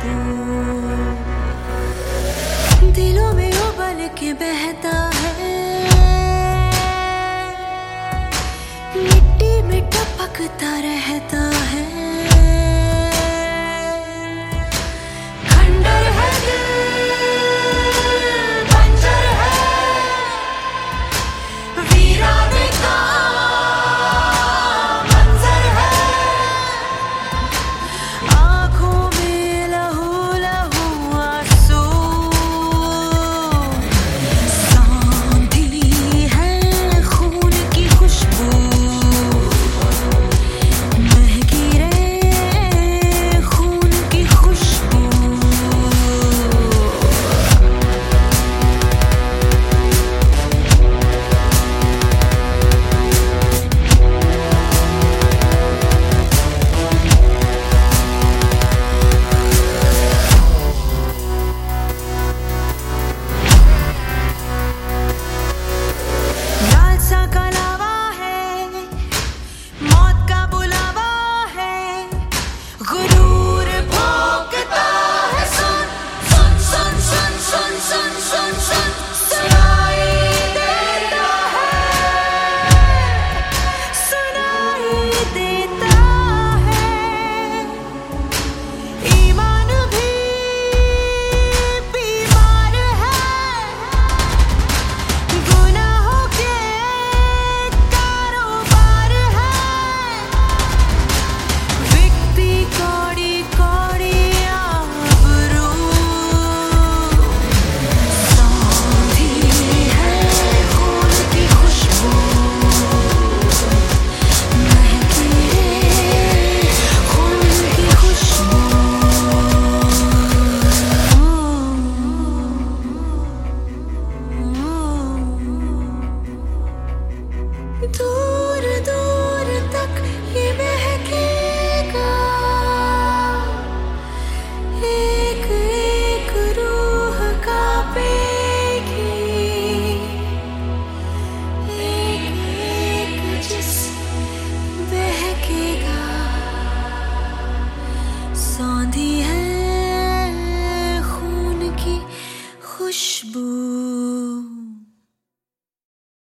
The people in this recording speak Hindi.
दिलों में उबल के बहता है, मिट्टी में टपकता रहता है। खंडर है दिल, बंजर है, वीराने का मंजर है। आँखों में लहू लहू आंसू, सांधी है खून की खुशबू, महकी रे खून की खुशबू। लालसा का लावा है, मौत का बुलावा है, गुरूर भोंकता है। सुन सुन सुन सुन सुन सुन सुन सुन सुनाई देता है, सुनाई देता है। ईमान भी बीमार है, गुनाहों के कारोबार है। बिकती कौड़ी कौड़ी आबरू, सांधी है खून की खुशबू, महकी रे खून की खुशबू। दूर दूर तक ये महकेगा, एक एक रूह कांपेगी, एक एक जिस्म बहकेगा। सौंधी है खून की खुशबू।